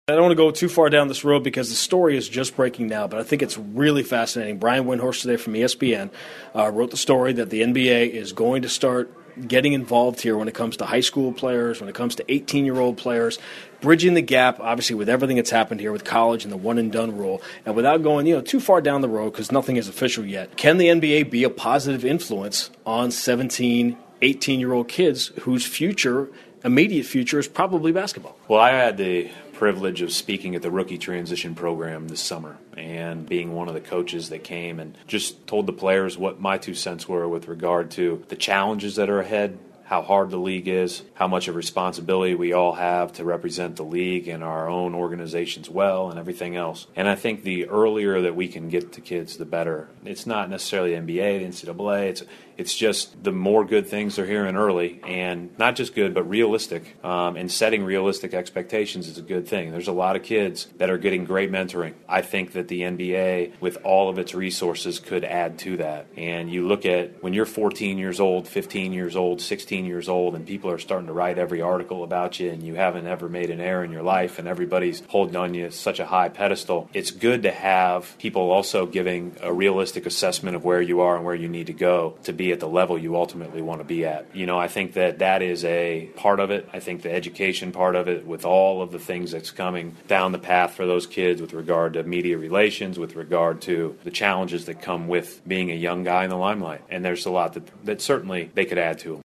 I don't want to go too far down this road because the story is just breaking now, but I think it's really fascinating. Brian Windhorst today from ESPN wrote the story that the NBA is going to start getting involved here when it comes to high school players, when it comes to 18-year-old players, bridging the gap, obviously, with everything that's happened here with college and the one-and-done rule. And without going too far down the road, because nothing is official yet, can the NBA be a positive influence on 17, 18-year-old kids whose immediate future is probably basketball? Well, I had the privilege of speaking at the rookie transition program this summer and being one of the coaches that came and just told the players what my 2 cents were with regard to the challenges that are ahead, how hard the league is, how much of responsibility we all have to represent the league and our own organizations well, and everything else. And I think the earlier that we can get to kids, the better. It's not necessarily the NBA, the NCAA. It's just the more good things they're hearing early, and not just good, but realistic. And setting realistic expectations is a good thing. There's a lot of kids that are getting great mentoring. I think that the NBA, with all of its resources, could add to that. And you look at when you're 14 years old, 15 years old, 16 years old, and people are starting to write every article about you, and you haven't ever made an error in your life, and everybody's holding on you such a high pedestal. It's good to have people also giving a realistic assessment of where you are and where you need to go to be at the level you ultimately want to be at. I think that is a part of it. I think the education part of it, with all of the things that's coming down the path for those kids with regard to media relations, with regard to the challenges that come with being a young guy in the limelight. And there's a lot that certainly they could add to them.